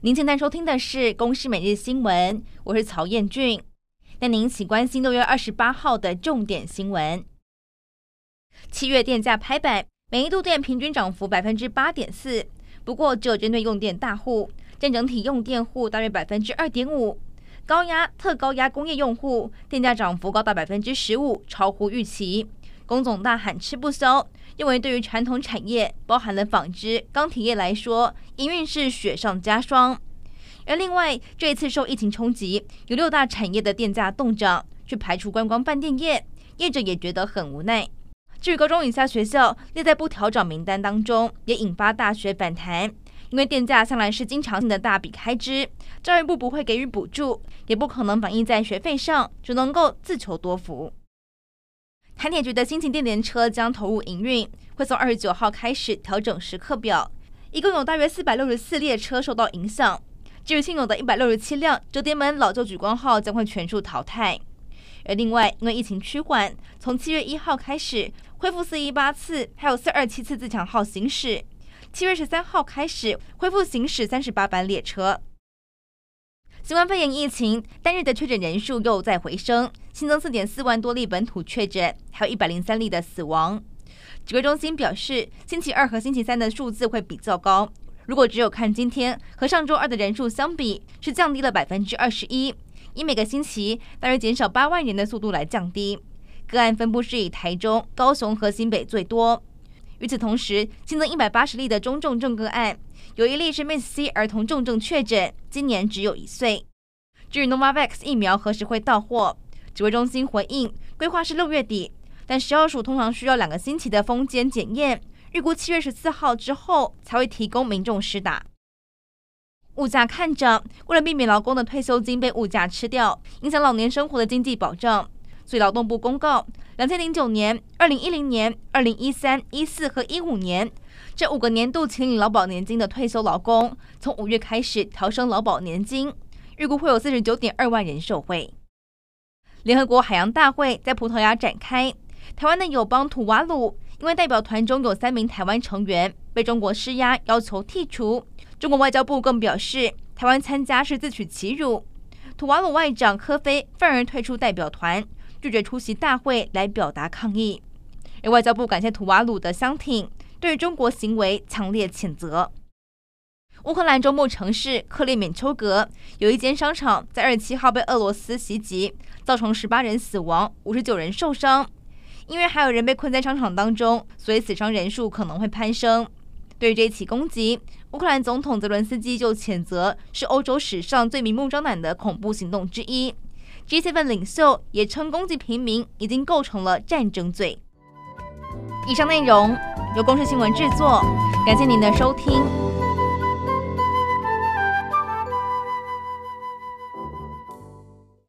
您现在收听的是《公视每日新闻》，我是曹彦俊。带您一起关心6月28号的重点新闻。7月电价拍板，每一度电平均涨幅 8.4%， 不过只有针对用电大户，占整体用电户大约 2.5%。高压、特高压工业用户电价涨幅高达 15%， 超乎预期。工总大喊吃不消，认为对于传统产业，包含了纺织、钢铁业来说，营运是雪上加霜。而另外，这一次受疫情冲击，有6大产业的电价动涨，却排除观光饭店业，业者也觉得很无奈。至于高中以下学校列在不调涨名单当中，也引发大学反弹，因为电价向来是经常性的大笔开支，教育部不会给予补助，也不可能反映在学费上，只能够自求多福。台铁局的新型电联车将投入营运，会从29号开始调整时刻表，一共有大约464列车受到影响。至于现有的167辆折叠门老旧莒光号将会全数淘汰。而另外，因为疫情趋缓，从7月1号开始恢复418次还有427次自强号行驶，7月13号开始恢复行驶38班列车。新冠肺炎疫情单日的确诊人数又在回升，新增4.4万多例本土确诊，还有103例的死亡。指挥中心表示，星期2和星期3的数字会比较高，如果只有看今天和上周2的人数相比，是降低了 21%， 以每个星期大约减少8万人的速度来降低。个案分布是以台中、高雄和新北最多。与此同时，新增180例的中重症个案，有1例是 Miss C 儿童重症确诊，今年只有1岁。至于 Novavax 疫苗何时会到货，指挥中心回应，规划是6月底，但食药署通常需要2个星期的封检检验，预估7月14号之后才会提供民众施打。物价看涨，为了避免劳工的退休金被物价吃掉，影响老年生活的经济保障，所以劳动部公告，2009年、2010年、2013、14和15年这5个年度请领劳保年金的退休劳工，从5月开始调升劳保年金，预估会有 49.2 万人受惠。联合国海洋大会在葡萄牙展开，台湾的友邦土瓦鲁因为代表团中有3名台湾成员被中国施压，要求剔除。中国外交部更表示，台湾参加是自取其辱。土瓦鲁外长科菲愤而退出代表团，拒绝出席大会来表达抗议。而外交部感谢土瓦鲁的相挺，对于中国行为强烈谴责。乌克兰中部城市克列缅丘格有一间商场在27号被俄罗斯袭击，造成18人死亡，59人受伤。因为还有人被困在商场当中，所以死伤人数可能会攀升。对于这一起攻击，乌克兰总统泽伦斯基就谴责是欧洲史上最明目张胆的恐怖行动之一。G7 领袖也称攻击平民已经构成了战争罪。以上内容由公视新闻制作，感谢您的收听。